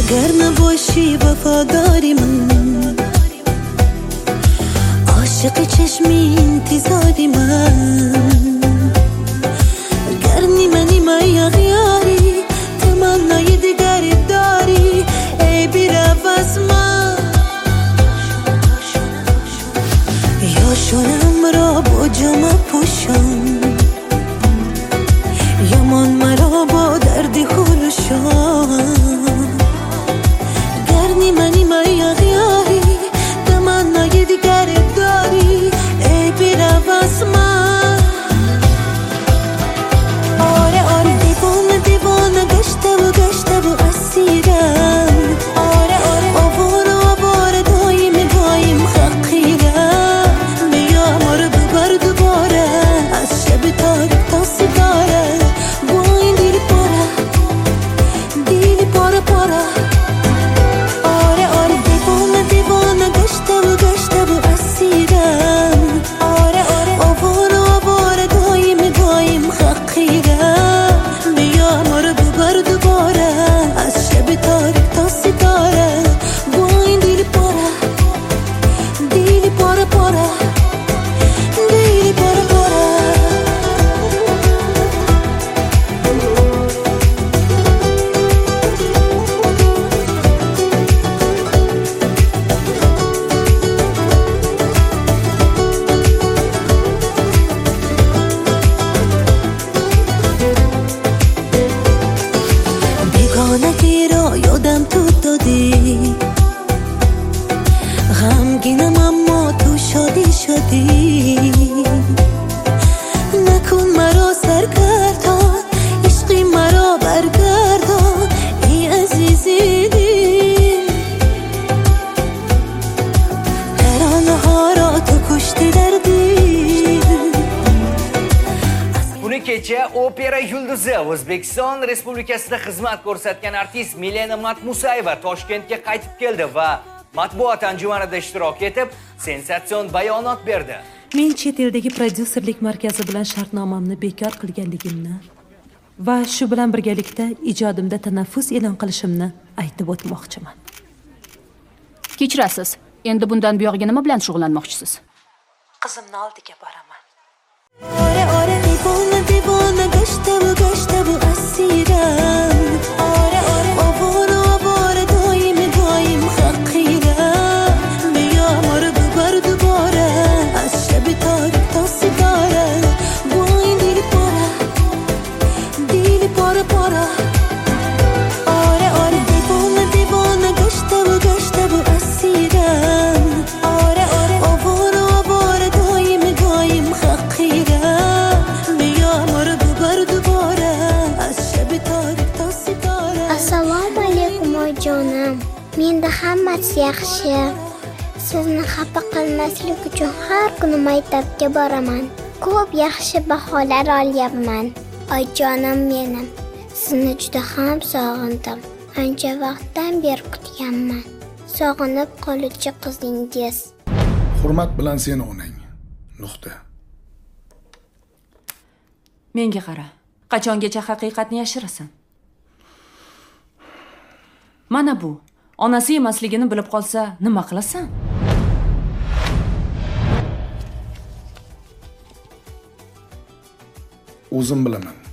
گر نباشی وفاداری من، عاشق چشمی انتظاری من، گر نیمه نیمه یغیاری تمنای دیگری داری ای بیرو از من. یا شونم را با جامه پوشم، یمان مرا با دردی خلوشان، گر نیمه نیمه یغیاری تمنای دیگری داری ای بیرو از من. آره آره دیوانه دیوانه گشته و اسیرم، آره آره آواره دایم حقیرم، بیا ما رو ببر دوباره از شب تاریک تا ستاره، با این دیلی پاره آره آره دیوانه گشته و اسیرم، آره آره آواره دایم حقیرم، بیا ما رو ببر دوباره از شب تاریک تا ستاره، با این دیلی پاره بیگانگی را یادم تو دادی، غمگینم اما تو شادی، نکن مرا سرگردان، عشقی مرا برگردان ای عزیزی دل، ترانه ها را تو کشتی در دل. Buni kecha opera yulduzi O'zbekiston Respublikasida xizmat ko'rsatgan artist Milena Matmusayeva Toshkentga qaytib keldi va matbuot anjumanida ishtirok etib, sensatsion bayonot berdi. Men chet eldagi prodyuserlik markazi bilan shartnomamni bekor qilganligimni va shu bilan birgalikda ijodimda tanaffus e'lon qilishimni aytib o'tmoqchiman. Kechirasiz. Endi bundan buyog'iga nima bilan shug'ullanmoqchisiz? Qizimni oldiga boraman. آره دیوانه گشته و اسیرم، آره آواره دایم حقیرم، بیا ما رو ببر دوباره از شب تاریک تا ستاره، با این دیلی پاره آره آره دیوانه گشته و اسیرم، آره آواره دایم حقیرم، بیا ما رو ببر دوباره از شب تاریک تا ستاره. Assalomu alaykum oyijonim. Menda hammasi yaxshi. Sizni xafa qilmaslik uchun har kuni maktabga boraman. Ko'p yaxshi baholar olyapman. Oyijonim menim. Sizni juda ham sog'indim. Ancha vaqtdan beri kutganman. Sog'inib qoluvchi qizingiz. Hurmat bilan seni onang. Nuqta. Menga qara. Qachongacha haqiqatni yashirasan? Mana bu onasi emasligini bilib qolsa nima qilasan? O'zim bilaman.